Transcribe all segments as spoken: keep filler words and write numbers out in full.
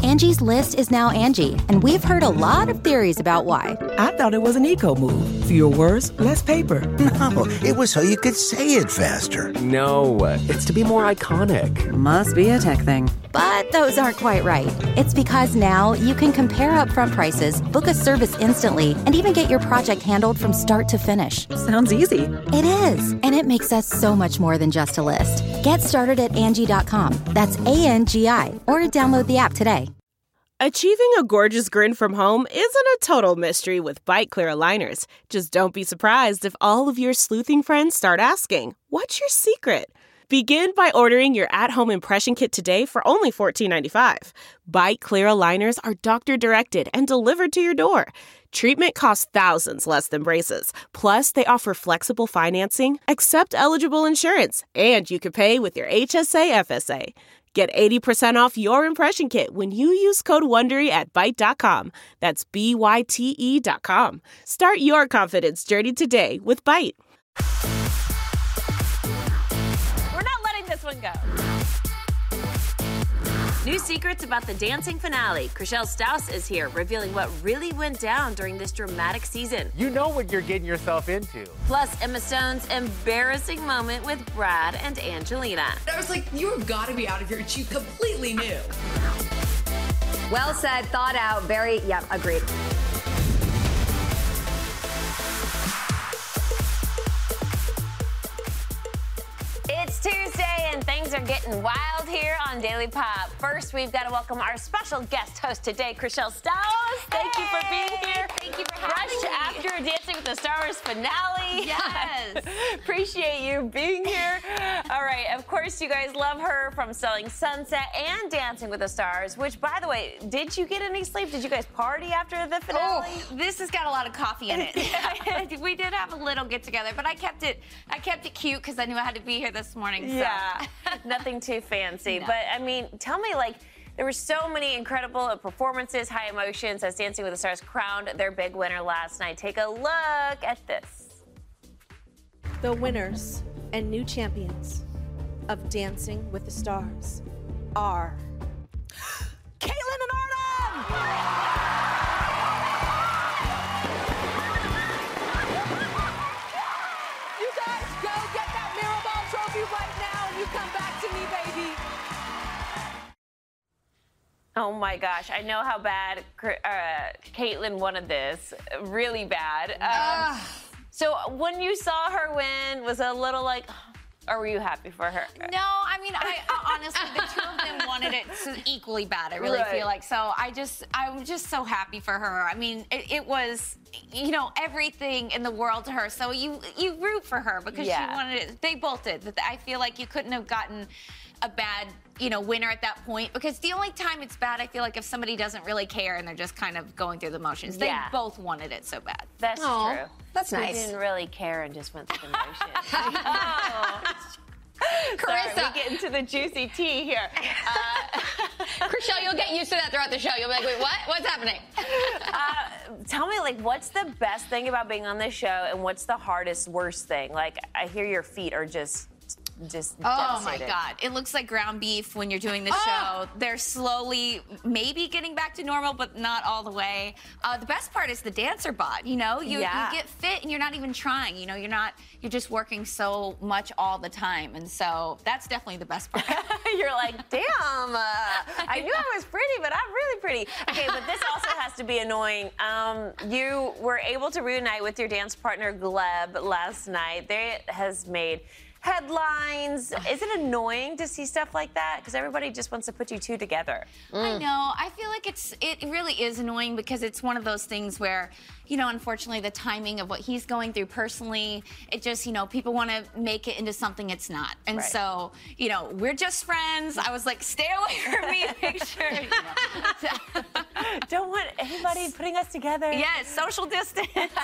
Angie's List is now Angie, and we've heard a lot of theories about why. I thought it was an eco move. Fewer words, less paper. No, it was so you could say it faster. No, it's to be more iconic. Must be a tech thing. But those aren't quite right. It's because now you can compare upfront prices, book a service instantly, and even get your project handled from start to finish. Sounds easy. It is, and it makes us so much more than just a list. Get started at Angie dot com. That's A N G I, or download the app today. Achieving a gorgeous grin from home isn't a total mystery with Byte Clear aligners. Just don't be surprised if all of your sleuthing friends start asking, "What's your secret?" Begin by ordering your at-home impression kit today for only fourteen ninety-five. Byte Clear aligners are doctor-directed and delivered to your door. Treatment costs thousands less than braces. Plus, they offer flexible financing, accept eligible insurance, and you can pay with your H S A F S A. Get eighty percent off your impression kit when you use code WONDERY at byte dot com. That's B Y T E dot com. Start your confidence journey today with Byte. We're not letting this one go. New secrets about the dancing finale. Chrishell Stause is here, revealing what really went down during this dramatic season. You know what you're getting yourself into. Plus, Emma Stone's embarrassing moment with Brad and Angelina. I was like, you have got to be out of here. She completely knew. Well said, thought out, very, yep, agreed. It's Tuesday and things are getting wild here on Daily Pop. First, we've got to welcome our special guest host today, Chrishell Stause. Thank hey, you for being here. Thank you for having Fresh me. after Dancing with the Stars finale. Yes. Appreciate you being here. All right, of course, you guys love her from Selling Sunset and Dancing with the Stars, which, by the way, did you get any sleep? Did you guys party after the finale? Oh, this has got a lot of coffee in it. We did have a little get together, but I kept it I kept it cute because I knew I had to be here this morning. So. Yeah, nothing too fancy. No. But, I mean, tell me, like, there were so many incredible performances, high emotions as Dancing with the Stars crowned their big winner last night. Take a look at this. The winners and new champions of Dancing with the Stars are Caitlin and Artem! You guys go get that Mirrorball trophy right now and you come back to me, baby. Oh my gosh, I know how bad uh, Caitlin wanted this, really bad. Um, so when you saw her win, was it a little like, or were you happy for her? No, I mean, I honestly, the two of them wanted it so equally bad. I really Right. feel like so. I just, I'm just so happy for her. I mean, it, it was, you know, everything in the world to her. So you, you root for her because Yeah. she wanted it. They both did. I feel like you couldn't have gotten a bad, you know, winner at that point because the only time it's bad, I feel like if somebody doesn't really care and they're just kind of going through the motions. They Yeah. both wanted it so bad. That's Aw, true. that's They nice. didn't really care and just went through the motions. oh. Sorry, Carissa. we get into the juicy tea here. Uh, Chrishell, you'll get used to that throughout the show. You'll be like, wait, what? What's happening? uh, tell me, like, what's the best thing about being on this show and what's the hardest, worst thing? Like, I hear your feet are just... just Oh my devastated. God. It looks like ground beef when you're doing the Oh. show. They're slowly maybe getting back to normal, but not all the way. Uh, the best part is the dancer bod. You know, you, Yeah. you get fit and you're not even trying. You know, you're not, you're just working so much all the time. And so that's definitely the best part. You're like, damn, uh, I knew I was pretty, but I'm really pretty. Okay, but this also has to be annoying. Um, you were able to reunite with your dance partner, Gleb, last night. That has made headlines. Is it annoying to see stuff like that? Because everybody just wants to put you two together. I know. I feel like it's it really is annoying because it's one of those things where, you know, unfortunately, the timing of what he's going through personally, it just, you know, people want to make it into something it's not. And Right. so, you know, we're just friends. I was like, stay away from me, make sure. You know. Don't want anybody putting us together. Yes, social distance.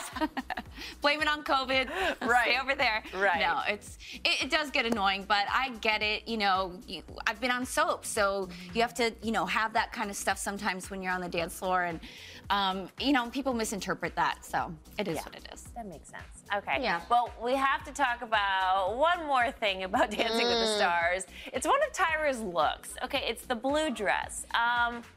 Blame it on COVID. Right. Stay over there. Right. No, it's it, it does get annoying, but I get it. You know, you, I've been on soap, so you have to, you know, have that kind of stuff sometimes when you're on the dance floor, and um, you know, people misinterpret that. So it is Yeah. what it is. That makes sense. Okay. Yeah. Well, we have to talk about one more thing about Dancing with the Stars. It's one of Tyra's looks. Okay, it's the blue dress. Um,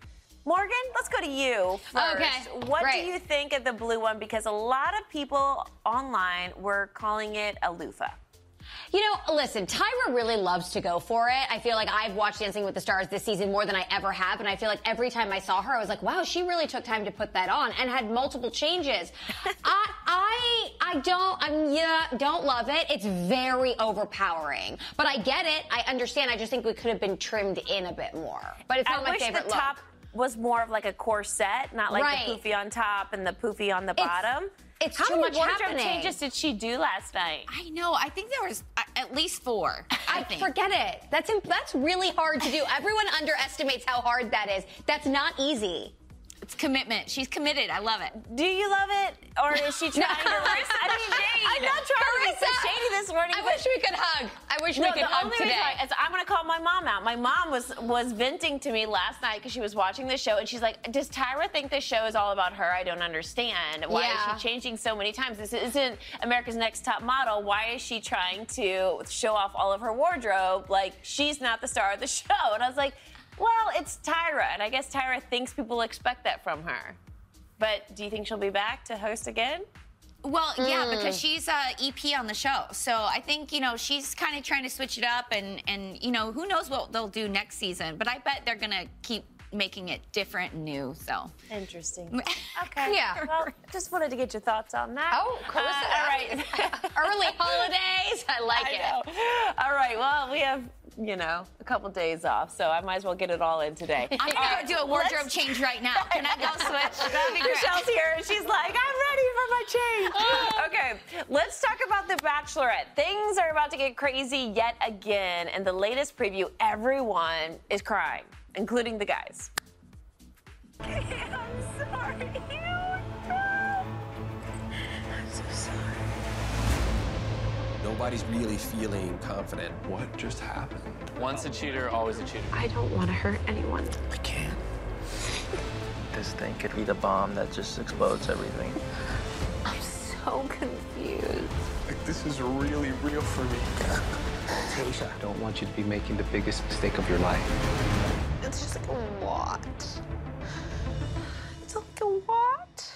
Morgan, let's go to you first. Okay, What great. do you think of the blue one? Because a lot of people online were calling it a loofah. You know, listen, Tyra really loves to go for it. I feel like I've watched Dancing with the Stars this season more than I ever have, and I feel like every time I saw her, I was like, wow, she really took time to put that on and had multiple changes. I, I, I don't, I'm, yeah, don't love it. It's very overpowering, but I get it. I understand. I just think we could have been trimmed in a bit more, but it's not I my wish favorite the look. top was more of like a corset, not like Right. the poofy on top and the poofy on the It's- bottom. it's How too many much wardrobe happening. changes did she do last night? I know. I think there was uh, at least four. I, I think. forget it. That's imp- that's really hard to do. Everyone underestimates how hard that is. That's not easy. It's commitment. She's committed. I love it. Do you love it, or is she trying to? Carissa, I mean, I'm not trying to be so Carissa, shady this morning. I but- wish we could hug. I wish No, we could the hug only today. reason why is I'm going to call my mom out. My mom was was venting to me last night because she was watching the show, and she's like, "Does Tyra think this show is all about her? I don't understand. Why Yeah. is she changing so many times? This isn't America's Next Top Model. Why is she trying to show off all of her wardrobe? Like, she's not the star of the show." And I was like, "Well, it's Tyra, and I guess Tyra thinks people expect that from her." But do you think she'll be back to host again? Well, yeah, because she's uh, E P on the show. So I think, you know, she's kind of trying to switch it up and, and, you know, who knows what they'll do next season. But I bet they're going to keep making it different and new, so. Interesting. Okay. Yeah. Well, just wanted to get your thoughts on that. Oh, Carissa, Uh, all right. Early holidays. I like I it. know. All right. Well, we have, you know, a couple days off, so I might as well get it all in today. I'm All going right, to do a wardrobe let's- change right now. Can I go switch? That'd be great. Michelle's here, and she's like, I'm ready for my change. Okay, let's talk about The Bachelorette. Things are about to get crazy yet again. And the latest preview, everyone is crying, including the guys. I'm sorry. I'm so sorry. Nobody's really feeling confident. What just happened? Once a cheater, always a cheater. I don't want to hurt anyone. I can't. This thing could be the bomb that just explodes everything. I'm so confused. Like, this is really real for me. Tasha. I don't want you to be making the biggest mistake of your life. It's just like a lot. It's like a what?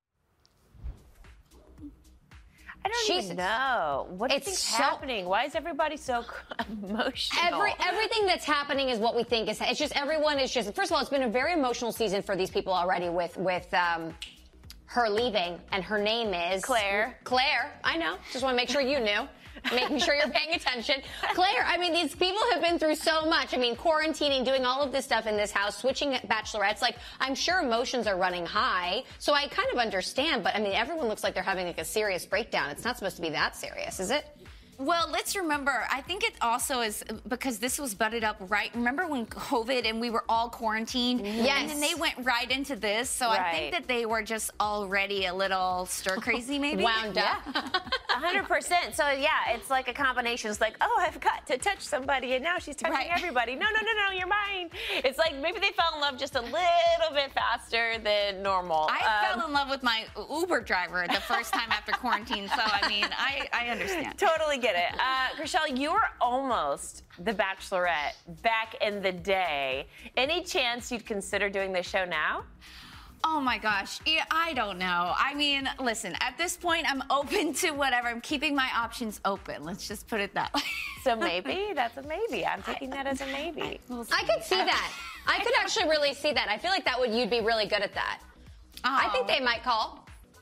I don't She's- even know. What do you it's think's so- happening? Why is everybody so emotional? Every, everything that's happening is what we think is. It's just everyone is just. First of all, it's been a very emotional season for these people already. With with um, her leaving, and her name is Claire. Claire. I know. Just want to make sure you knew. Making sure you're paying attention. Claire, I mean, these people have been through so much. I mean, quarantining, doing all of this stuff in this house, switching bachelorettes. Like, I'm sure emotions are running high. So I kind of understand. But, I mean, everyone looks like they're having, like, a serious breakdown. It's not supposed to be that serious, is it? Well, let's remember, I think it also is because this was butted up right. Remember when COVID and we were all quarantined? Yes. And then they went right into this. So I Right. think that they were just already a little stir crazy, maybe. Wound up. one hundred percent. So, yeah, it's like a combination. It's like, oh, I've got to touch somebody, and now she's touching Right. everybody. No, no, no, no, you're mine. It's like maybe they fell in love just a little bit faster than normal. I Um, fell in love with my Uber driver the first time after quarantine. So, I mean, I, I understand. Totally get it. Uh, Chriselle, you were almost the Bachelorette back in the day. Any chance you'd consider doing this show now? Oh my gosh, yeah, I don't know. I mean, listen, at this point, I'm open to whatever. I'm keeping my options open. Let's just put it that way. So maybe that's a maybe. I'm taking that as a maybe. I could see that. I could actually really see that. I feel like that would you'd be really good at that. I think they might call.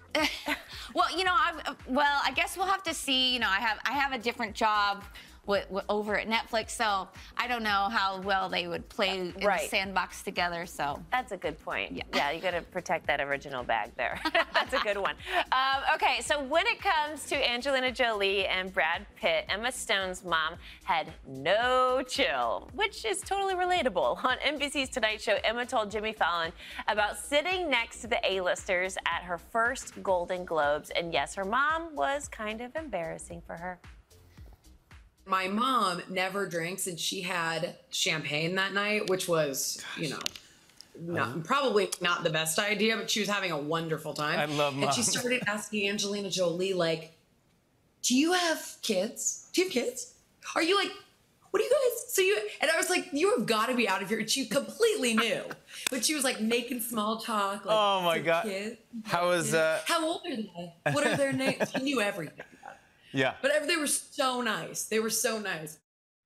Well, you know, I've, well, I guess we'll have to see. You know, I have I have a different job with, with, over at Netflix, so I don't know how well they would play in Right. the sandbox together. So That's a good point. Yeah, yeah you got to protect that original bag there. That's a good one. Um, okay, so when it comes to Angelina Jolie and Brad Pitt, Emma Stone's mom had no chill, which is totally relatable. On N B C's Tonight Show, Emma told Jimmy Fallon about sitting next to the A-listers at her first Golden Globes, and yes, her mom was kind of embarrassing for her. My mom never drinks, and she had champagne that night, which was, you know, not, probably not the best idea, but she was having a wonderful time. I love And she Mom. started asking Angelina Jolie, like, do you have kids? Do you have kids? Are you like, what do you guys, so you, and I was like, you have got to be out of here. And she completely knew. But she was like making small talk. Like, oh my God. Kid, How was, uh... How old are they? What are their names? She knew everything. Yeah. But they were so nice. They were so nice.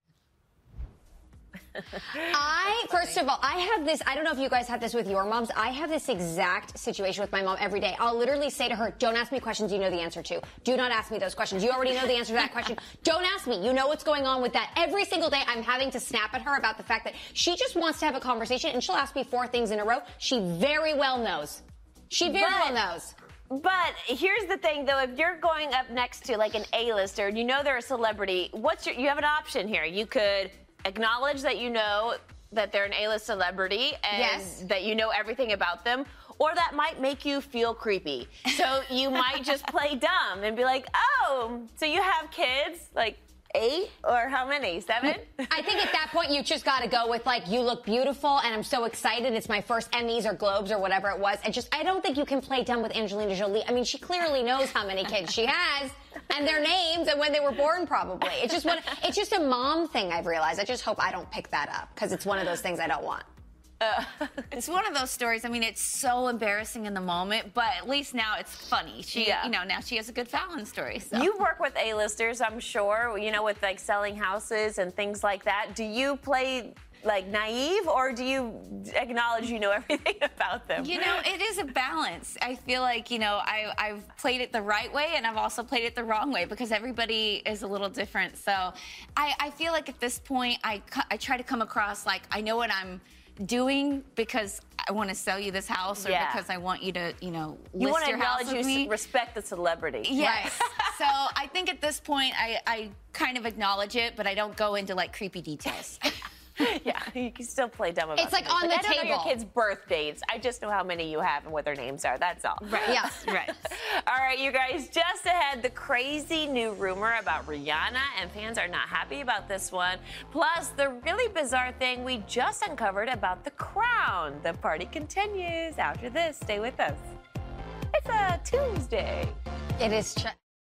I, first of all, I have this, I don't know if you guys have this with your moms. I have this exact situation with my mom every day. I'll literally say to her, don't ask me questions you know the answer to. Do not ask me those questions. You already know the answer to that question. Don't ask me. You know what's going on with that. Every single day I'm having to snap at her about the fact that she just wants to have a conversation and she'll ask me four things in a row. She very well knows. She very But- well knows. But here's the thing, though. If you're going up next to like an A-lister and you know they're a celebrity, what's your, you have an option here. You could acknowledge that you know that they're an A-list celebrity and Yes. that you know everything about them, or that might make you feel creepy. So you might just play dumb and be like, oh, so you have kids? Like, eight or how many? Seven? I think at that point you just got to go with like, you look beautiful and I'm so excited. It's my first Emmys or Globes or whatever it was. And just, I don't think you can play dumb with Angelina Jolie. I mean, she clearly knows how many kids she has and their names and when they were born probably. It's just one, it's just a mom thing I've realized. I just hope I don't pick that up because it's one of those things I don't want. Uh, it's one of those stories. I mean, it's so embarrassing in the moment, but at least now it's funny. She, Yeah. you know, now she has a good Fallon story. So. You work with A-listers, I'm sure, you know, with like selling houses and things like that. Do you play like naive or do you acknowledge you know everything about them? You know, it is a balance. I feel like, you know, I, I've played it the right way and I've also played it the wrong way because everybody is a little different. So I, I feel like at this point, I, cu- I try to come across like I know what I'm doing because I want to sell you this house or Yeah. because I want you to, you know, You list want to your house acknowledge with you me. respect the celebrity. Yes. So I think at this point, I, I kind of acknowledge it, but I don't go into like creepy details. Yeah, you can still play dumb about It's like things. on the I don't know your table. kids' birth dates. I just know how many you have and what their names are. That's all. Right. Yes. Right. All right, you guys, just ahead, the crazy new rumor about Rihanna, and fans are not happy about this one. Plus, the really bizarre thing we just uncovered about The Crown. The party continues after this. Stay with us. It's a Tuesday. It is. Ch-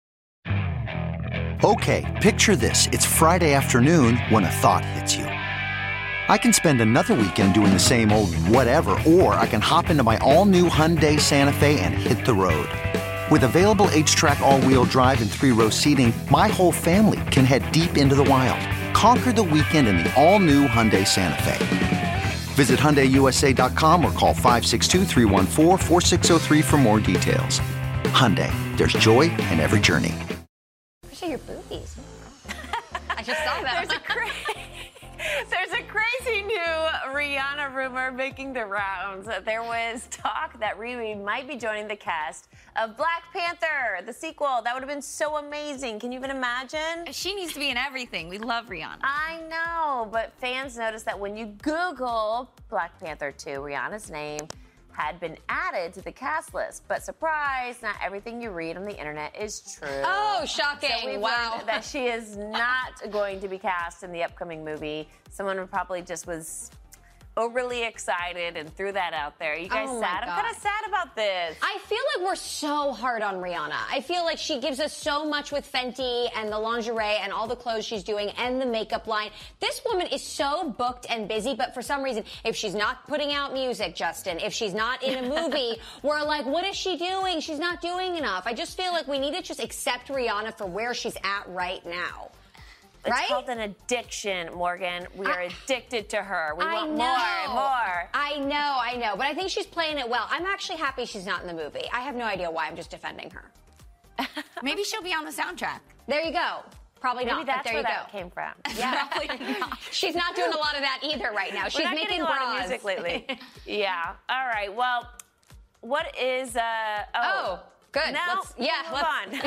Okay, picture this. It's Friday afternoon when a thought hits you. I can spend another weekend doing the same old whatever, or I can hop into my all-new Hyundai Santa Fe and hit the road. With available H-Track all-wheel drive and three-row seating, my whole family can head deep into the wild. Conquer the weekend in the all-new Hyundai Santa Fe. Visit Hyundai U S A dot com or call five six two, three one four, four six zero three for more details. Hyundai, there's joy in every journey. Show your boobies. I just saw that. There's a cra- There's a crazy new Rihanna rumor making the rounds. There was talk that Riri might be joining the cast of Black Panther, the sequel. That would have been so amazing. Can you even imagine? She needs to be in everything. We love Rihanna. I know, but fans noticed that when you Google Black Panther two, Rihanna's name had been added to the cast list. But surprise, not everything you read on the internet is true. Oh, shocking. So we've Wow. learned that she is not going to be cast in the upcoming movie. Someone probably just was overly excited and threw that out there. You guys Oh, my sad? I'm God. kind of sad about this. I feel like we're so hard on Rihanna. I feel like she gives us so much with Fenty and the lingerie and all the clothes she's doing and the makeup line. This woman is so booked and busy, but for some reason, if she's not putting out music, Justin, if she's not in a movie, we're like, what is she doing? She's not doing enough. I just feel like we need to just accept Rihanna for where she's at right now. It's Right? called an addiction, Morgan. We are addicted to her. We I want know. more and more. I know, I know. But I think she's playing it well. I'm actually happy she's not in the movie. I have no idea why. I'm just defending her. Maybe she'll be on the soundtrack. There you go. Probably Maybe not, that's but there where you that go. came from. Yeah. She's not doing a lot of that either right now. She's We're not making getting a lot of bras. music lately. Yeah. All right. Well, what is uh oh, Oh, good. Now, Let's- yeah, move let's- on.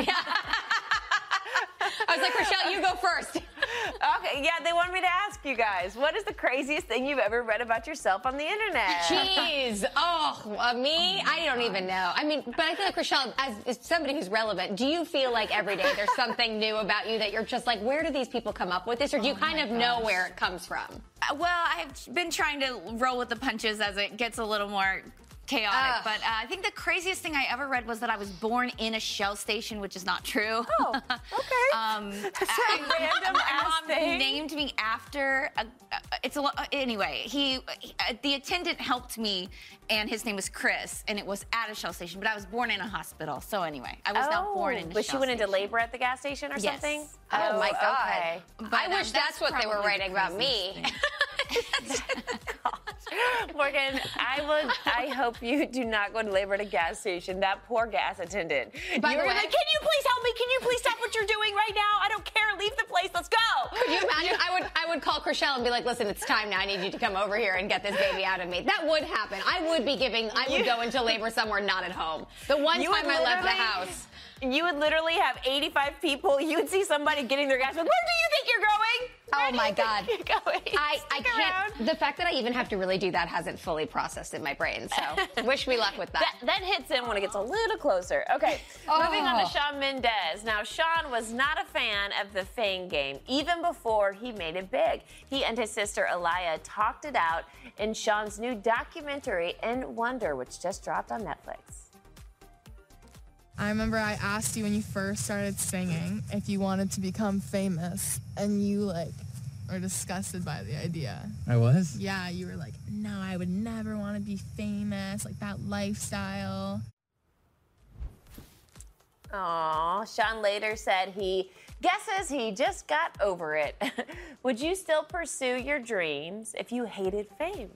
I was like, Rochelle, you go first. Okay, yeah, they want me to ask you guys, what is the craziest thing you've ever read about yourself on the internet? Jeez. Oh, uh, me? I don't even know. I mean, but I feel like, Rochelle, as, as somebody who's relevant, do you feel like every day there's something new about you that you're just like, where do these people come up with this? Or do you Oh kind my of know gosh. where it comes from? Uh, Well, I've been trying to roll with the punches as it gets a little more chaotic. Ugh. But uh, I think the craziest thing I ever read was that I was born in a Shell station, which is not true. Oh, okay. um, That's a random my ass mom thing. named me after. A, a, it's a lo- anyway. He, he uh, the attendant helped me, and his name was Chris, and it was at a Shell station. But I was born in a hospital, so anyway, I was oh, not born in a Was Shell she went into station. labor at the gas station or Yes. something? Oh, Oh, my God. okay. But, I um, wish that's, what they were probably writing the about me. Morgan, I would. I hope you do not go to labor at a gas station. That poor gas attendant. By you the were way- like, can you please help me? Can you please stop what you're doing right now? I don't care. Leave the place. Let's go. Could you imagine? I would I would call Chriselle and be like, listen, it's time now. I need you to come over here and get this baby out of me. That would happen. I would be giving, I would You- go into labor somewhere not at home. The one You would time I left the literally- house. You would literally have eighty-five people. You would see somebody getting their gas. Like, where do you think you're going? Where Oh do my you think God. You're going? I, I Stick can't, around. the fact that I even have to really do that hasn't fully processed in my brain. So wish me luck with that. That, that hits in when it gets a little closer. Okay, moving on to Oh. Shawn Mendes. Now, Shawn was not a fan of the Fame game even before he made it big. He and his sister Aliyah talked it out in Shawn's new documentary, In Wonder, which just dropped on Netflix. I remember I asked you when you first started singing if you wanted to become famous, and you, like, were disgusted by the idea. I was? Yeah, you were like, no, I would never want to be famous, like that lifestyle. Aw, Shawn later said he guesses he just got over it. Would you still pursue your dreams if you hated fame?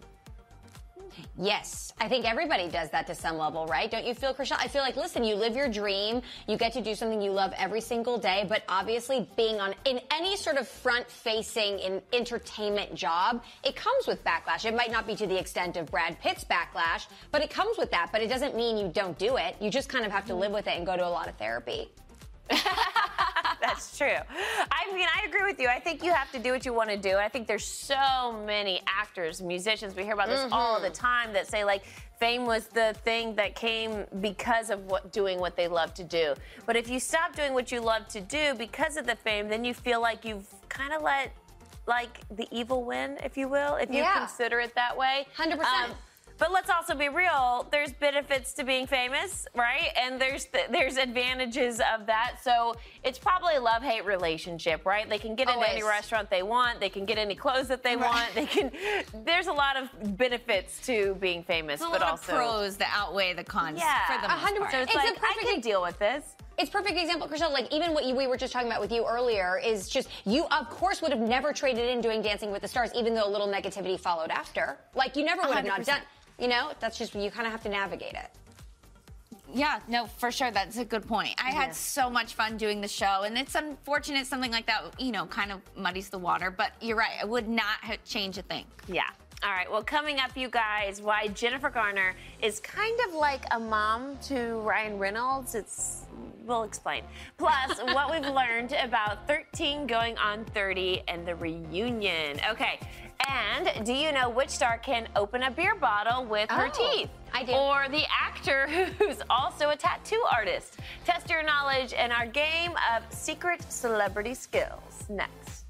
Yes, I think everybody does that to some level, right? Don't you feel, Chriselle? I feel like, listen, you live your dream, you get to do something you love every single day, but obviously being on in any sort of front-facing in entertainment job, it comes with backlash. It might not be to the extent of Brad Pitt's backlash, but it comes with that. But it doesn't mean you don't do it. You just kind of have to live with it and go to a lot of therapy. That's true. I mean, I agree with you. I think you have to do what you want to do. I think there's so many actors, musicians, we hear about this Mm-hmm. all the time, that say, like, fame was the thing that came because of what doing what they love to do. But if you stop doing what you love to do because of the fame, then you feel like you've kind of let, like, the evil win, if you will, if you Yeah. consider it that way. one hundred percent. Um, But let's also be real. There's benefits to being famous, right? And there's th- there's advantages of that. So it's probably a love-hate relationship, right? They can get into any Always. restaurant they want. They can get any clothes that they want. They can. There's a lot of benefits to being famous, There's a but lot also of pros that outweigh the cons yeah, for the most one hundred part. So it's, It's a like I perfect can deal with this. It's a perfect example, Chriselle. Like, even what you, we were just talking about with you earlier is just, you, of course, would have never traded in doing Dancing with the Stars, even though a little negativity followed after. Like, you never would have one hundred not percent. done. You know, that's just, you kind of have to navigate it. Yeah, no, for sure. That's a good point. I Yeah. had so much fun doing the show, and it's unfortunate something like that, you know, kind of muddies the water. But you're right. I would not have changed a thing. Yeah. All right. Well, coming up, you guys, why Jennifer Garner is kind of like a mom to Ryan Reynolds. It's, we'll explain. Plus, what we've learned about thirteen going on thirty and the reunion. Okay. And do you know which star can open a beer bottle with her Oh, teeth? I do. Or the actor who's also a tattoo artist. Test your knowledge in our game of secret celebrity skills. Next.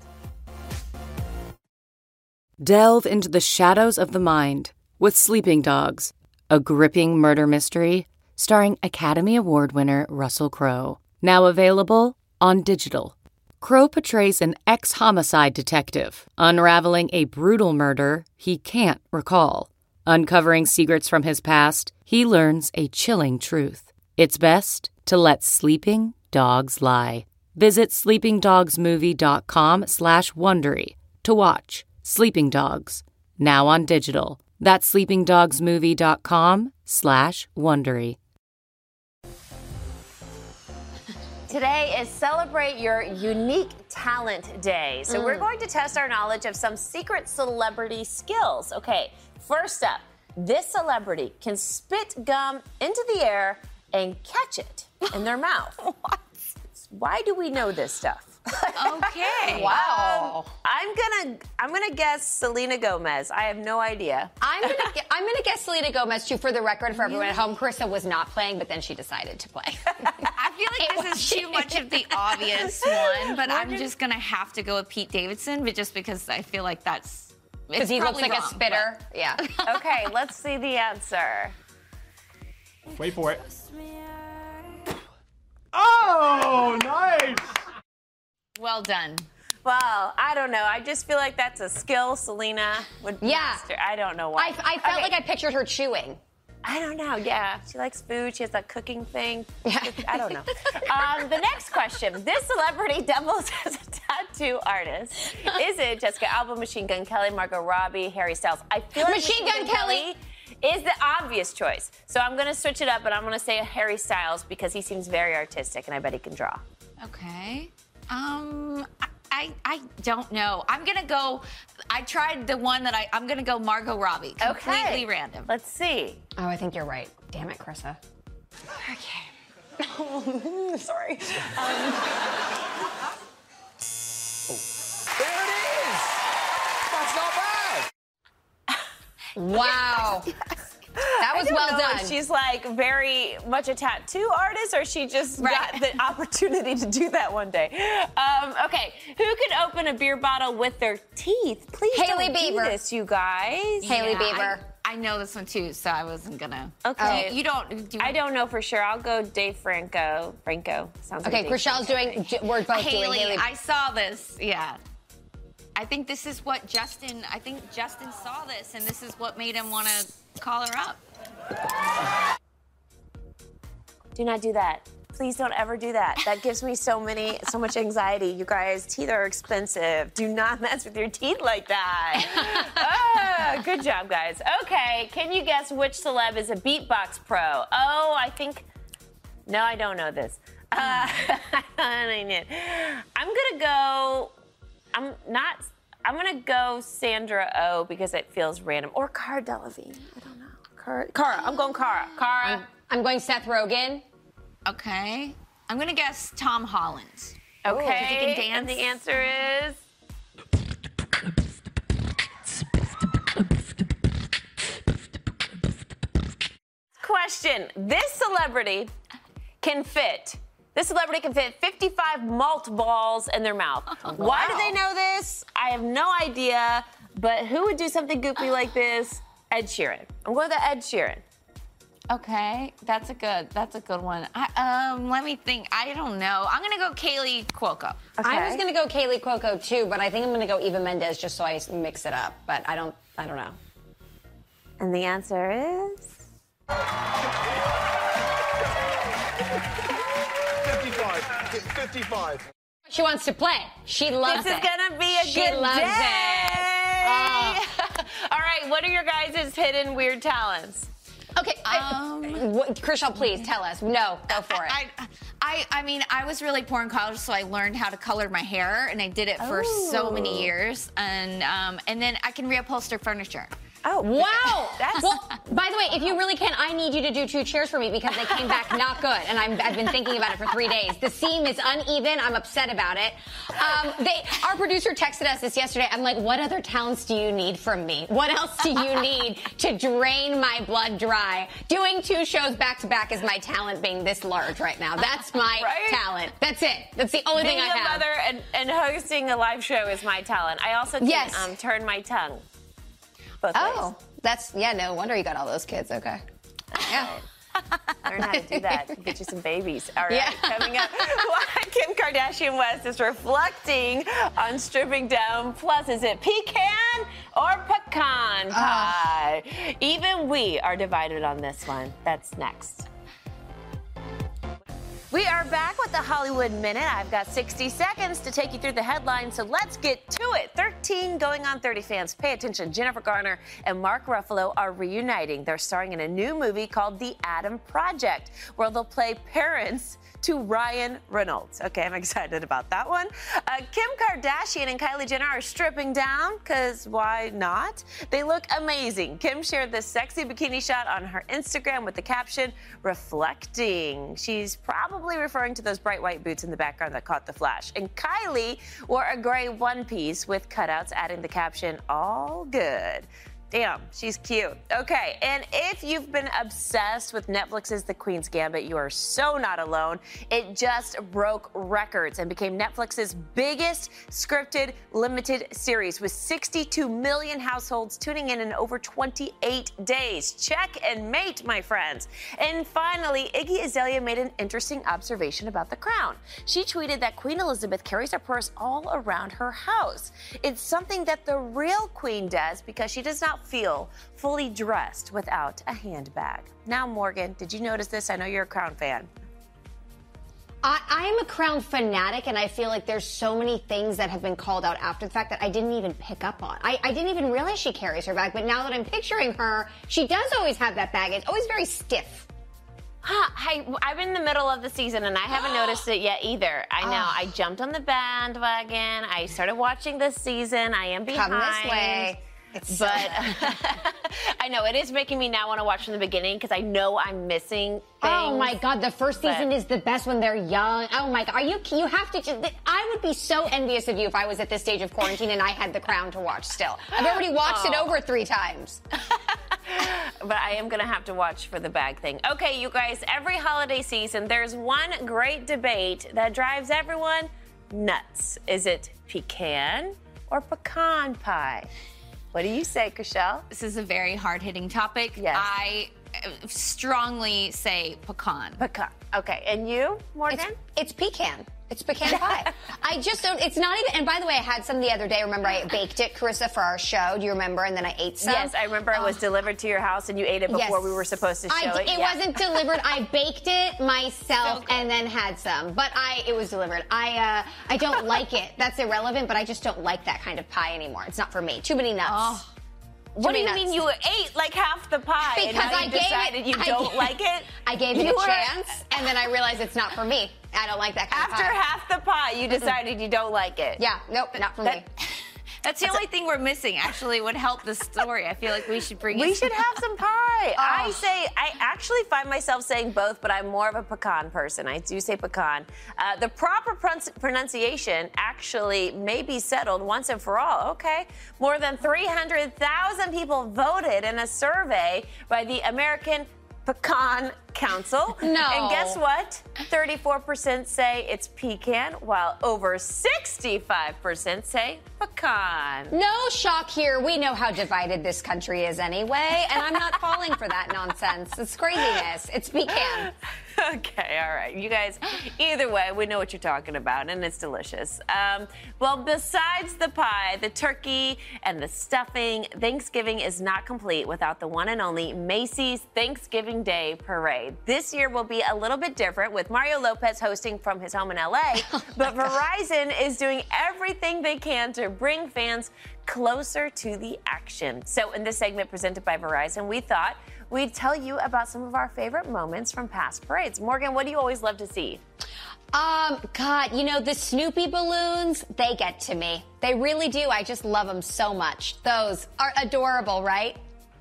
Delve into the shadows of the mind with Sleeping Dogs, a gripping murder mystery starring Academy Award winner Russell Crowe. Now available on digital. Crowe portrays an ex-homicide detective unraveling a brutal murder he can't recall. Uncovering secrets from his past, he learns a chilling truth. It's best to let sleeping dogs lie. Visit sleepingdogsmovie.com slash Wondery to watch Sleeping Dogs, now on digital. That's sleepingdogsmovie.com slash Wondery. Today is Celebrate Your Unique Talent Day. So Mm. we're going to test our knowledge of some secret celebrity skills. Okay, first up, this celebrity can spit gum into the air and catch it in their mouth. What? Why do we know this stuff? Okay. Wow. Um, I'm gonna I'm gonna guess Selena Gomez. I have no idea. I'm gonna gu- I'm gonna guess Selena Gomez too. For the record, for everyone at home, Carissa was not playing, but then she decided to play. I feel like this is too much of the obvious one, but I'm just gonna have to go with Pete Davidson, but just because I feel like that's Because he looks like wrong, a spitter. Yeah. Okay, let's see the answer. Wait for it. Oh, nice. Well done. Well, I don't know. I just feel like that's a skill Selena would Yeah. master. I don't know why. I, I felt Okay. like I pictured her chewing. I don't know. Yeah, she likes food. She has that cooking thing. I don't know. um, the next question: this celebrity doubles as a tattoo artist. Is it Jessica Alba, Machine Gun Kelly, Margot Robbie, Harry Styles? I feel like Machine Gun Kelly is the obvious choice. So I'm going to switch it up, and I'm going to say Harry Styles because he seems very artistic, and I bet he can draw. Okay. Um, I I don't know. I'm gonna go. I tried the one that I. I'm gonna go Margot Robbie. Completely Okay. random. Let's see. Oh, I think you're right. Damn it, Carissa. Okay. Sorry. Um, There it is. That's not bad. Wow. That was I don't well know done. if she's like very much a tattoo artist, or she just Right. got the opportunity to do that one day. Um, okay, who can open a beer bottle with their teeth? Please Hailey don't do Bieber. this, you guys. Hailey Yeah, Bieber. I, I know this one too, so I wasn't gonna. Okay. You, you don't. Do I don't know for sure. I'll go Dave Franco. Franco sounds Okay, like Dave Chriselle's Franco. doing, we're both doing Haley, Haley. I saw this. Yeah. I think this is what Justin. I think Justin saw this, and this is what made him want to call her up. Do not do that. Please don't ever do that. That gives me so many, so much anxiety. You guys, teeth are expensive. Do not mess with your teeth like that. Ah, good job, guys. Okay, can you guess which celeb is a beatbox pro? Oh, I think. No, I don't know this. Uh, I knew. I'm gonna go. I'm not. I'm gonna go Sandra Oh because it feels random, or Cara Delevingne. I don't know. Cara. Cara. I'm going Cara. Cara. I'm, I'm going Seth Rogen. Okay. I'm gonna guess Tom Holland. Okay. If he can dance. And the answer is. Question. This celebrity can fit. This celebrity can fit fifty-five malt balls in their mouth. Why do they know this? I have no idea. But who would do something goofy like this? Ed Sheeran. I'm going with Ed Sheeran. Okay, that's a good. That's a good one. I, um, let me think. I don't know. I'm gonna go Kaylee Cuoco. I was gonna go Kaylee Cuoco too, but I think I'm gonna go Eva Mendes just so I mix it up. But I don't. I don't know. And the answer is. fifty-five. fifty-five. She wants to play. She loves This it. is gonna be a she good loves day. It. Oh. All right, what are your guys' hidden weird talents? Okay, um, Chriselle, please tell us. No, go for it. I, I, I mean, I was really poor in college, so I learned how to color my hair, and I did it for so many years. And um, and then I can reupholster furniture. Oh, wow. That's... Well, by the way, if you really can, I need you to do two chairs for me because they came back not good, and I'm, I've been thinking about it for three days. The seam is uneven. I'm upset about it. Um, they, our producer texted us this yesterday. I'm like, what other talents do you need from me? What else do you need to drain my blood dry? Doing two shows back to back is my talent being this large right now. That's my right? talent. That's it. That's the only Being thing I a have. mother and, and hosting a live show is my talent. I also can Yes. um, turn my tongue. Both Oh, ways. that's, yeah, no wonder you got all those kids. Okay. Yeah. Learn how to do that. Get you some babies. All right, Yeah. coming up, why Kim Kardashian West is reflecting on stripping down. Plus, is it pecan or pecan pie? Even we are divided on this one. That's next. We are back with the Hollywood Minute. I've got sixty seconds to take you through the headlines, so let's get to it. thirteen going on thirty fans, pay attention. Jennifer Garner and Mark Ruffalo are reuniting. They're starring in a new movie called The Adam Project, where they'll play parents to Ryan Reynolds. Okay, I'm excited about that one. Uh, Kim Kardashian and Kylie Jenner are stripping down, because why not? They look amazing. Kim shared this sexy bikini shot on her Instagram with the caption, reflecting. She's probably referring to those bright white boots in the background that caught the flash. And Kylie wore a gray one piece with cutouts, adding the caption, all good. Damn, she's cute. Okay, and if you've been obsessed with Netflix's The Queen's Gambit, you are so not alone. It just broke records and became Netflix's biggest scripted limited series with sixty-two million households tuning in in over twenty-eight days. Check and mate, my friends. And finally, Iggy Azalea made an interesting observation about The Crown. She tweeted that Queen Elizabeth carries her purse all around her house. It's something that the real queen does because she does not feel fully dressed without a handbag. Now, Morgan, did you notice this? I know you're a Crown fan. I, I am a Crown fanatic, and I feel like there's so many things that have been called out after the fact that I didn't even pick up on. I, I didn't even realize she carries her bag, but now that I'm picturing her, she does always have that bag. It's always very stiff. Huh, hey, I'm in the middle of the season, and I haven't noticed it yet either. I know. Oh. I jumped on the bandwagon. I started watching this season. I am behind. Come this way. It's so but I know it is making me now want to watch from the beginning because I know I'm missing things. Oh my God, the first season but... is the best when they're young. Oh my God, are you? You have to. I would be so envious of you if I was at this stage of quarantine and I had The Crown to watch still. I've already watched oh. it over three times. But I am going to have to watch for the bag thing. Okay, you guys, every holiday season, there's one great debate that drives everyone nuts. Is it pecan or pecan pie? What do you say, Kushel? This is a very hard-hitting topic. Yes. I strongly say pecan. Pecan. Okay, and you, Morgan? It's, it's pecan. It's pecan pie. I just don't, it's not even, and by the way, I had some the other day. Remember, I baked it, Carissa, for our show. Do you remember? And then I ate some. Yes, I remember it was oh. delivered to your house and you ate it before yes. we were supposed to show I, it. It yeah. wasn't delivered. I baked it myself So and then had some. But I, it was delivered. I, uh, I don't like it. That's irrelevant, but I just don't like that kind of pie anymore. It's not for me. Too many nuts. Oh. What do you nuts. mean you ate like half the pie because and now I you gave decided it, you I don't gave, like it? I gave you it a were, chance, and then I realized it's not for me. I don't like that kind After of pie. half the pie, you decided you don't like it. Yeah, nope, not for that, me. That's the That's only a, thing we're missing, actually, would help the story. I feel like we should bring We it should have some pie. Oh. I say, I actually find myself saying both, but I'm more of a pecan person. I do say pecan. Uh, the proper pron- pronunciation actually may be settled once and for all. Okay. More than three hundred thousand people voted in a survey by the American Pecan Council. No. And guess what? thirty-four percent say it's pecan, while over sixty-five percent say pecan. No shock here. We know how divided this country is anyway, and I'm not falling for that nonsense. It's craziness. It's pecan. Okay, all right. You guys, either way, we know what you're talking about, and it's delicious. Um, well, besides the pie, the turkey, and the stuffing, Thanksgiving is not complete without the one and only Macy's Thanksgiving Day Parade. This year will be a little bit different, with Mario Lopez hosting from his home in L A, oh but Verizon God. is doing everything they can to bring fans closer to the action. So in this segment presented by Verizon, we thought we'd tell you about some of our favorite moments from past parades. Morgan, what do you always love to see? Um, God, you know, the Snoopy balloons, they get to me. They really do. I just love them so much. Those are adorable, right?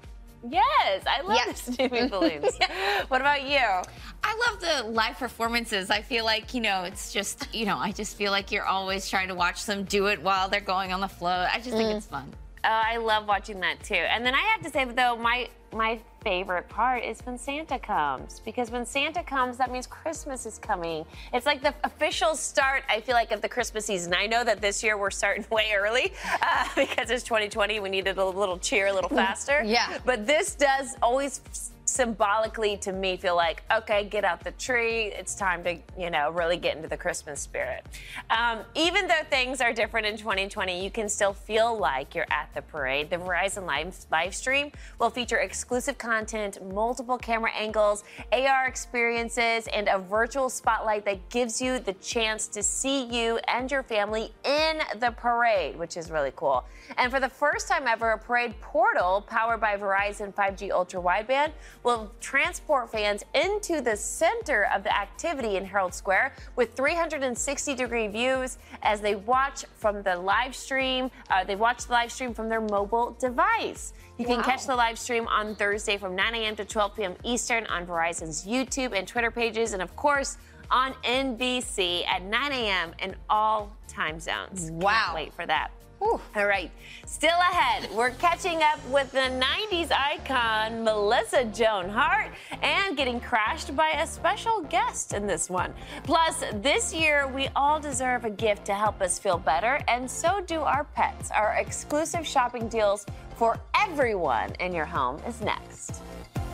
Yes, I love yes. the Snoopy balloons. What about you? I love the live performances. I feel like, you know, it's just, you know, I just feel like you're always trying to watch them do it while they're going on the float. I just mm. think it's fun. Uh, I love watching that too. And then I have to say, though, my my favorite part is when Santa comes. Because when Santa comes, that means Christmas is coming. It's like the official start, I feel like, of the Christmas season. I know that this year we're starting way early uh, because it's twenty twenty. We needed a little cheer a little faster. Yeah. But this does always symbolically to me feel like, okay, get out the tree. It's time to, you know, really get into the Christmas spirit. Um, even though things are different in twenty twenty, you can still feel like you're at the parade. The Verizon live, live stream will feature exclusive content, multiple camera angles, A R experiences, and a virtual spotlight that gives you the chance to see you and your family in the parade, which is really cool. And for the first time ever, a parade portal powered by Verizon five G Ultra Wideband will transport fans into the center of the activity in Herald Square with three hundred sixty degree views as they watch from the live stream. Uh, they watch the live stream from their mobile device. You can wow. catch the live stream on Thursday from nine a.m. to twelve p.m. Eastern on Verizon's YouTube and Twitter pages, and of course on N B C at nine a.m. in all time zones. Wow. Can't wait for that. Ooh. All right, still ahead, we're catching up with the nineties icon Melissa Joan Hart and getting crashed by a special guest in this one. Plus, this year, we all deserve a gift to help us feel better, and so do our pets. Our exclusive shopping deals for everyone in your home is next.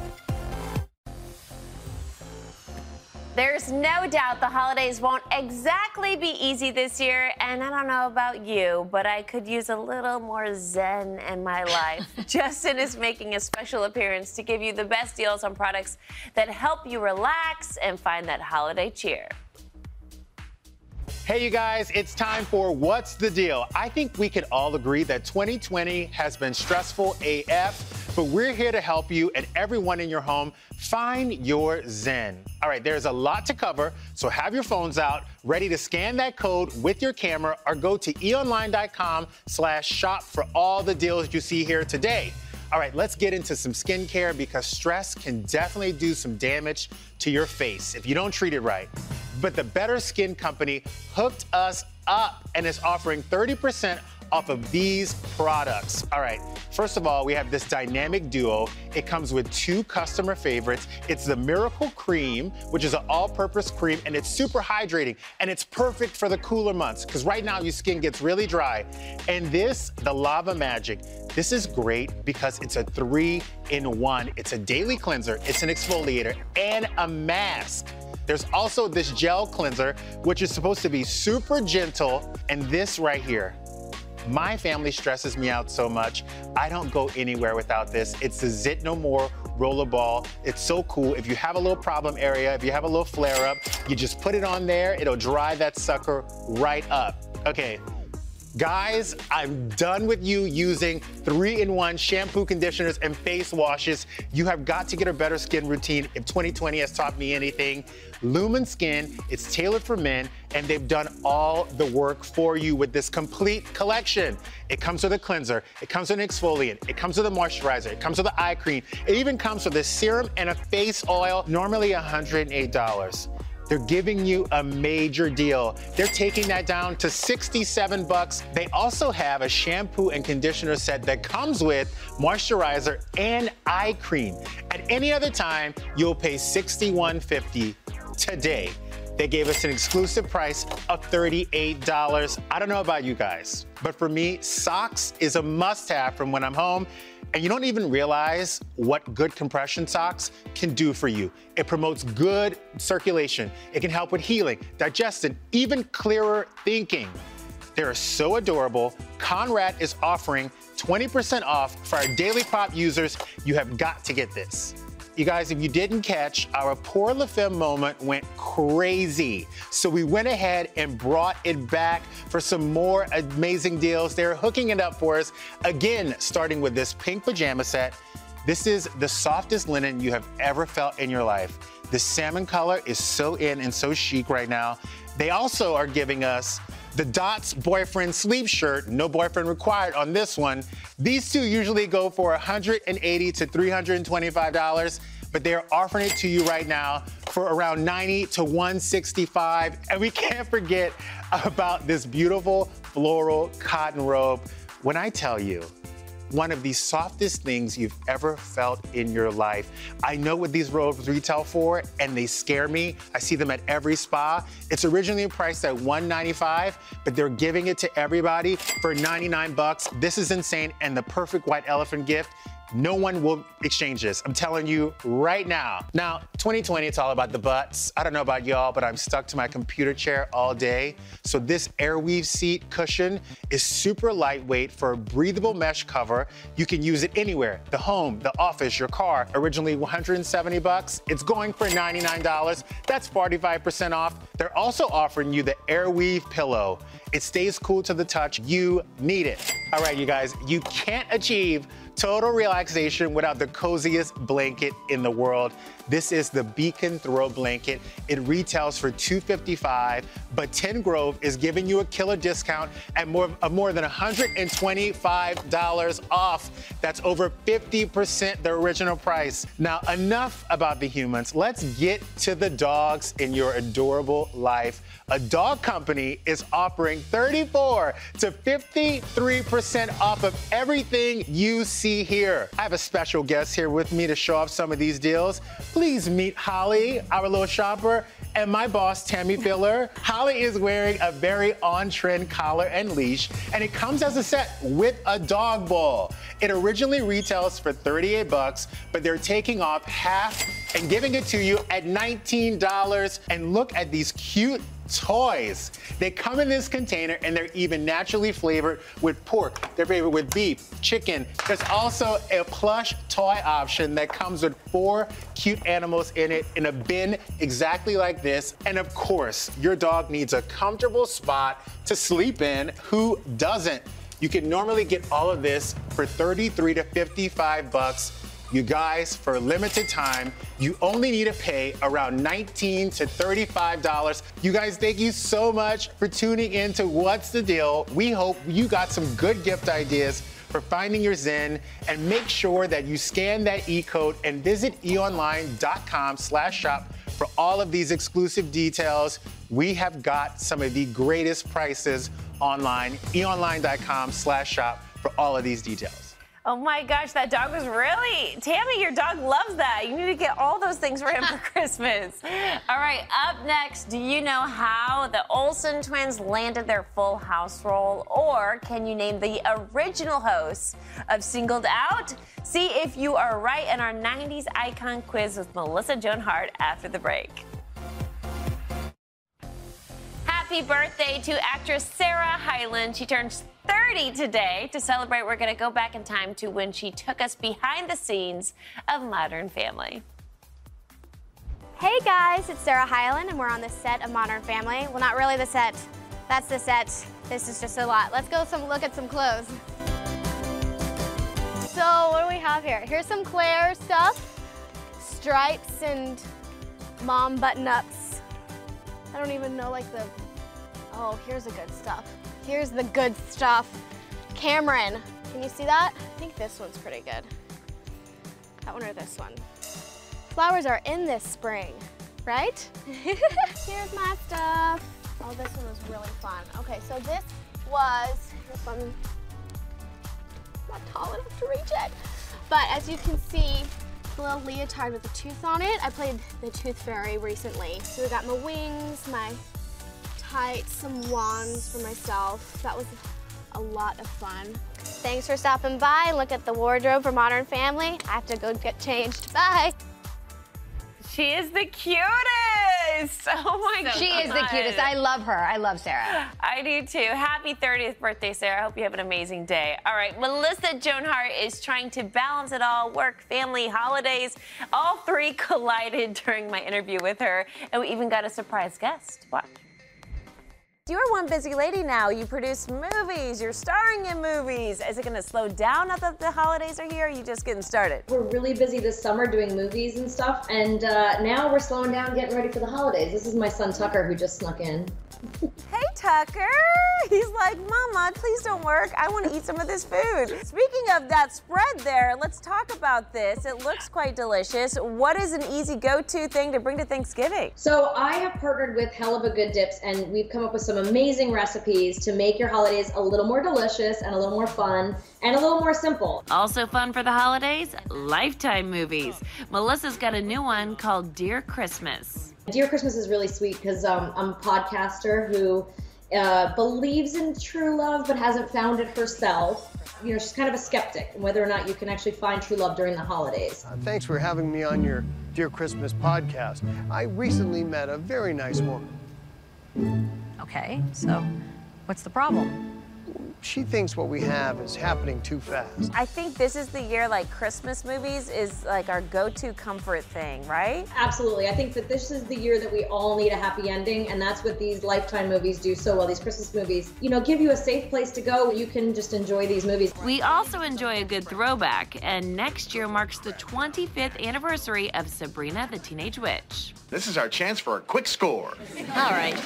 There's no doubt the holidays won't exactly be easy this year, and I don't know about you, but I could use a little more zen in my life. Justin is making a special appearance to give you the best deals on products that help you relax and find that holiday cheer. Hey, you guys, it's time for What's the Deal? I think we could all agree that twenty twenty has been stressful A F, but we're here to help you and everyone in your home find your zen. All right, there's a lot to cover, so have your phones out, ready to scan that code with your camera or go to eonline.com slash shop for all the deals you see here today. All right, let's get into some skincare because stress can definitely do some damage to your face if you don't treat it right. But the Better Skin Company hooked us up and is offering thirty percent off of these products. All right, first of all, we have this dynamic duo. It comes with two customer favorites. It's the Miracle Cream, which is an all-purpose cream, and it's super hydrating, and it's perfect for the cooler months, because right now your skin gets really dry. And this, the Lava Magic, this is great because it's a three-in-one. It's a daily cleanser, it's an exfoliator, and a mask. There's also this gel cleanser, which is supposed to be super gentle, and this right here. My family stresses me out so much, I don't go anywhere without this. It's the Zit No More Rollerball. It's so cool. If you have a little problem area, if you have a little flare up, you just put it on there, it'll dry that sucker right up. Okay. Guys, I'm done with you using three-in-one shampoo, conditioners, and face washes. You have got to get a better skin routine. If twenty twenty has taught me anything, Lumen Skin, it's tailored for men, and they've done all the work for you with this complete collection. It comes with a cleanser, it comes with an exfoliant, it comes with a moisturizer, it comes with an eye cream, it even comes with a serum and a face oil, normally one hundred eight dollars. They're giving you a major deal. They're taking that down to sixty-seven bucks. They also have a shampoo and conditioner set that comes with moisturizer and eye cream. At any other time, you'll pay sixty-one fifty. Today, they gave us an exclusive price of thirty-eight dollars. I don't know about you guys, but for me, socks is a must-have from when I'm home. And you don't even realize what good compression socks can do for you. It promotes good circulation. It can help with healing, digestion, even clearer thinking. They're so adorable. Conrad is offering twenty percent off for our Daily Pop users. You have got to get this. You guys, if you didn't catch, our Pour La Femme moment went crazy. So we went ahead and brought it back for some more amazing deals. They're hooking it up for us. Again, starting with this pink pajama set. This is the softest linen you have ever felt in your life. The salmon color is so in and so chic right now. They also are giving us the Dots boyfriend sleep shirt, no boyfriend required on this one. These two usually go for one hundred eighty to three hundred twenty-five dollars, but they're offering it to you right now for around ninety to one sixty-five. And we can't forget about this beautiful floral cotton robe. When I tell you, one of the softest things you've ever felt in your life. I know what these robes retail for, and they scare me. I see them at every spa. It's originally priced at one ninety-five, but they're giving it to everybody for ninety-nine bucks. This is insane, and the perfect white elephant gift. No one will exchange this. I'm telling you right now. Now, twenty twenty, it's all about the butts. I don't know about y'all, but I'm stuck to my computer chair all day. So this Airweave seat cushion is super lightweight for a breathable mesh cover. You can use it anywhere, the home, the office, your car. Originally one hundred seventy bucks. It's going for ninety-nine dollars. That's forty-five percent off. They're also offering you the Airweave pillow. It stays cool to the touch. You need it. All right, you guys, you can't achieve total relaxation without the coziest blanket in the world. This is is the Beacon Throw Blanket. It retails for two hundred fifty-five dollars, but Ten Grove is giving you a killer discount at more, of more than one hundred twenty-five dollars off. That's over fifty percent the original price. Now, enough about the humans. Let's get to the dogs in your adorable life. A dog company is offering thirty-four to fifty-three percent off of everything you see here. I have a special guest here with me to show off some of these deals. Please meet Holly, our little shopper, and my boss, Tammy Filler. Holly is wearing a very on-trend collar and leash, and it comes as a set with a dog bowl. It originally retails for thirty-eight bucks, but they're taking off half and giving it to you at nineteen dollars. And look at these cute toys. They come in this container and they're even naturally flavored with pork. They're flavored with beef, chicken. There's also a plush toy option that comes with four cute animals in it in a bin exactly like this. And of course, your dog needs a comfortable spot to sleep in. Who doesn't? You can normally get all of this for thirty-three to fifty-five bucks. You guys, for a limited time, you only need to pay around nineteen to thirty-five dollars. You guys, thank you so much for tuning in to What's the Deal. We hope you got some good gift ideas for finding your Zen, and make sure that you scan that e-code and visit eonline.com slash shop for all of these exclusive details. We have got some of the greatest prices online, eonline.com slash shop for all of these details. Oh my gosh, that dog was really, Tammy, your dog loves that. You need to get all those things for him for Christmas. All right, up next, do you know how the Olsen twins landed their Full House role? Or can you name the original hosts of Singled Out? See if you are right in our nineties icon quiz with Melissa Joan Hart after the break. Happy birthday to actress Sarah Hyland. She turns thirty today. To celebrate, we're going to go back in time to when she took us behind the scenes of Modern Family. Hey guys, it's Sarah Hyland, and we're on the set of Modern Family. Well, not really the set. That's the set. This is just a lot. Let's go some look at some clothes. So what do we have here? Here's some Claire stuff. Stripes and mom button-ups. I don't even know like the, oh, here's the good stuff. Here's the good stuff. Cameron, can you see that? I think this one's pretty good. That one or this one. Flowers are in this spring, right? Here's my stuff. Oh, this one was really fun. Okay, so this was, here's one. I'm not tall enough to reach it. But as you can see, a little leotard with a tooth on it. I played the Tooth Fairy recently. So we got my wings, my tights, some wands for myself. That was a lot of fun. Thanks for stopping by and look at the wardrobe for Modern Family. I have to go get changed. Bye. She is the cutest. Oh my god. She is the cutest. I love her. I love Sarah. I do too. Happy thirtieth birthday, Sarah. I hope you have an amazing day. All right, Melissa Joan Hart is trying to balance it all, work, family, holidays. All three collided during my interview with her, and we even got a surprise guest. Watch. You're one busy lady now. You produce movies. You're starring in movies. Is it going to slow down now that the holidays are here, or are you just getting started? We're really busy this summer doing movies and stuff, and uh, now we're slowing down, getting ready for the holidays. This is my son Tucker, who just snuck in. Hey, Tucker. He's like, Mama, please don't work. I want to eat some of this food. Speaking of that spread there, let's talk about this. It looks quite delicious. What is an easy go-to thing to bring to Thanksgiving? So I have partnered with Hell of a Good Dips, and we've come up with some amazing recipes to make your holidays a little more delicious and a little more fun and a little more simple. Also fun for the holidays, Lifetime movies. Melissa's got a new one called Dear Christmas. Dear Christmas is really sweet because um, I'm a podcaster who uh, believes in true love but hasn't found it herself. You know, she's kind of a skeptic on whether or not you can actually find true love during the holidays. Uh, thanks for having me on your Dear Christmas podcast. I recently met a very nice woman. Okay, so what's the problem? she thinks what we have is happening too fast. I think this is the year, like, Christmas movies is like our go-to comfort thing, right? Absolutely. I think that this is the year that we all need a happy ending, and that's what these Lifetime movies do so well. These Christmas movies, you know, give you a safe place to go where you can just enjoy these movies. We also enjoy a good throwback, and next year marks the twenty-fifth anniversary of Sabrina the Teenage Witch. This is our chance for a quick score. All right.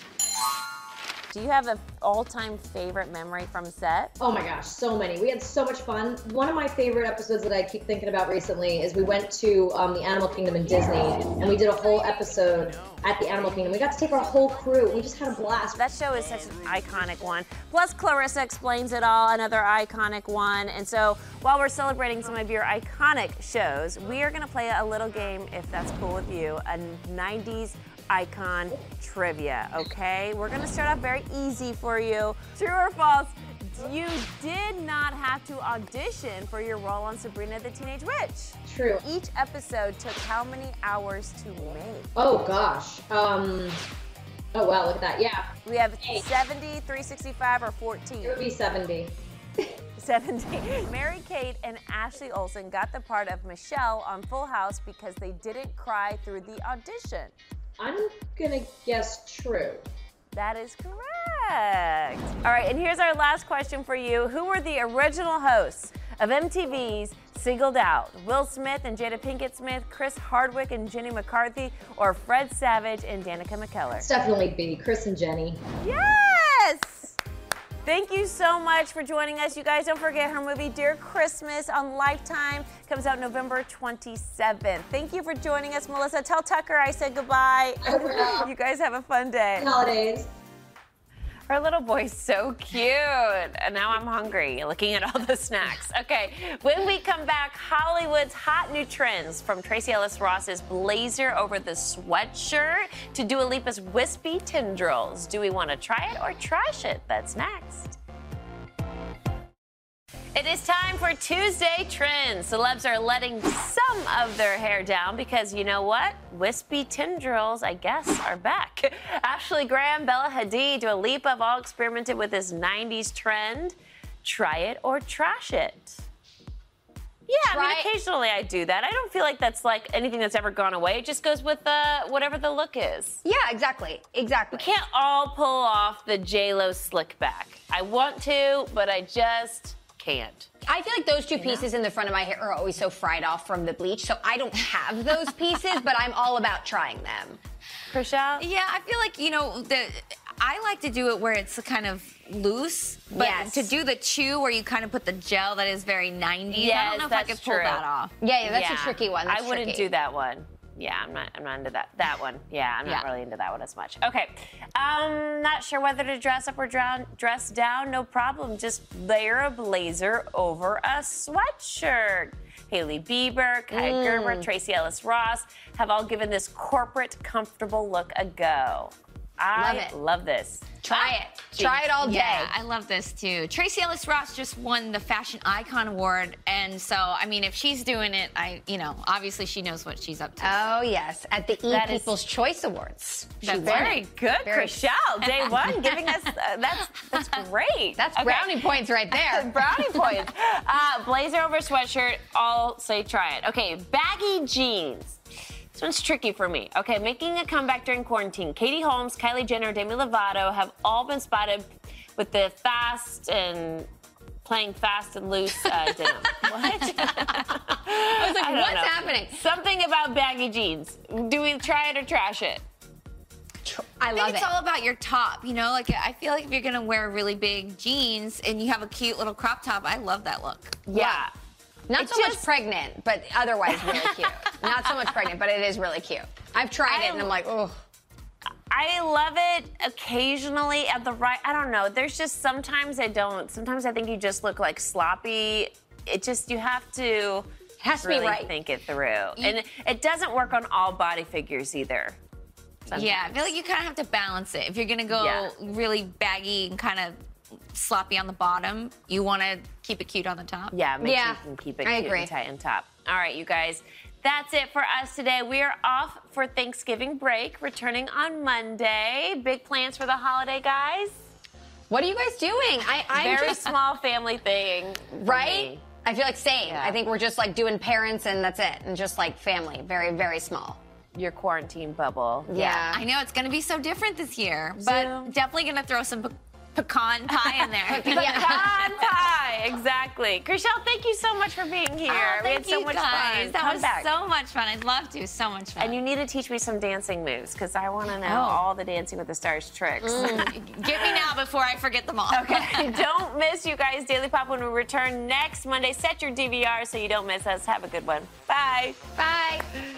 Do you have an all-time favorite memory from set? Oh my gosh, so many. We had so much fun. One of my favorite episodes that I keep thinking about recently is we went to um, the Animal Kingdom in Disney, and we did a whole episode at the Animal Kingdom. We got to take our whole crew. We just had a blast. That show is such an iconic one. Plus, Clarissa Explains It All, another iconic one. And so, while we're celebrating some of your iconic shows, we are going to play a little game, if that's cool with you, a nineties icon trivia, okay? We're gonna start off very easy for you. True or false, you did not have to audition for your role on Sabrina the Teenage Witch. True. Each episode took how many hours to make? Oh gosh. Um, oh wow, look at that, yeah. We have seventy, three sixty-five, or fourteen? It would be seventy. seventy. Mary-Kate and Ashley Olsen got the part of Michelle on Full House because they didn't cry through the audition. I'm gonna guess true. That is correct. All right, and here's our last question for you. Who were the original hosts of M T V's Singled Out? Will Smith and Jada Pinkett Smith, Chris Hardwick and Jenny McCarthy, or Fred Savage and Danica McKellar? It's definitely B, Chris and Jenny. Yes! Thank you so much for joining us. You guys, don't forget her movie Dear Christmas on Lifetime comes out November twenty-seventh. Thank you for joining us, Melissa. Tell Tucker I said goodbye. You guys have a fun day. Holidays. Her little boy's so cute. And now I'm hungry looking at all the snacks. Okay, when we come back, Hollywood's hot new trends, from Tracee Ellis Ross's blazer over the sweatshirt to Dua Lipa's wispy tendrils. Do we want to try it or trash it? That's next. It is time for Tuesday Trends. Celebs are letting some of their hair down because, you know what? Wispy tendrils, I guess, are back. Ashley Graham, Bella Hadid, Dua Lipa have all experimented with this nineties trend. Try it or trash it. Yeah, Try I mean, occasionally I do that. I don't feel like that's like anything that's ever gone away. It just goes with uh, whatever the look is. Yeah, exactly. Exactly. We can't all pull off the J-Lo slick back. I want to, but I just can't. I feel like those two pieces in the front of my hair are always so fried off from the bleach, so I don't have those pieces, but I'm all about trying them. Chriselle? Yeah, I feel like, you know, the I like to do it where it's kind of loose, but Yes. to do the chew where you kind of put the gel, that is very nineties. Yes, I don't know if I that's could pull true. that off. Yeah, yeah, that's a tricky one. That's I wouldn't tricky. do that one. Yeah, I'm not. I'm not into that. That one. Yeah, I'm not Yeah. really into that one as much. Okay, um, not sure whether to dress up or drown, dress down. No problem. Just layer a blazer over a sweatshirt. Hailey Bieber, Kai Mm. Gerber, Tracee Ellis Ross have all given this corporate, comfortable look a go. I Love it. love this. Try it. Try it all day. Yeah, I love this too. Tracee Ellis Ross just won the Fashion Icon Award, and so I mean, if she's doing it, I, you know, obviously she knows what she's up to. Oh yes, at the E That is- People's Choice Awards. She That's won very it. good, Very- Chriselle. Day one, giving us uh, that's that's great. That's Okay. brownie points right there. Brownie points. Uh, blazer over sweatshirt. I'll say try it. Okay, baggy jeans. This one's tricky for me. Okay, making a comeback during quarantine. Katie Holmes, Kylie Jenner, Demi Lovato have all been spotted with the fast and playing fast and loose uh, denim. What? I was like, I don't what's know. happening? Something about baggy jeans. Do we try it or trash it? I I love think it's it. all about your top, you know? Like, I feel like if you're gonna wear really big jeans and you have a cute little crop top, I love that look. Yeah. Not It's so much just- pregnant, but otherwise really cute. Not so much pregnant, but it is really cute. I've tried it and I'm like, oh. I love it occasionally at the right. I don't know. There's just sometimes I don't. Sometimes I think you just look like sloppy. It just, you have to has to be really right. think it through. And it doesn't work on all body figures either. Sometimes. Yeah, I feel like you kind of have to balance it. If you're gonna go Yeah. really baggy and kind of sloppy on the bottom, you want to keep it cute on the top. Yeah, make Yeah, sure you can keep it I cute agree. and tight and top. All right, you guys. That's it for us today. We are off for Thanksgiving break, returning on Monday. Big plans for the holiday, guys? What are you guys doing? I, I'm Very just, small family thing. right? Me. I feel like same. Yeah. I think we're just like doing parents and that's it, and just like family, very, very small. Your quarantine bubble. Yeah. I know it's going to be so different this year, but Zoom. definitely going to throw some pe- pecan pie in there. Pecan pie, exactly. Chriselle, thank you so much for being here. Oh, we thank had so you much guys. fun. That Come was back. so much fun. I'd love to. So much fun. And you need to teach me some dancing moves because I want to know Oh. all the Dancing with the Stars tricks. Mm. Get me now before I forget them all. Okay, don't miss you guys Daily Pop when we return next Monday. Set your D V R so you don't miss us. Have a good one. Bye. Bye.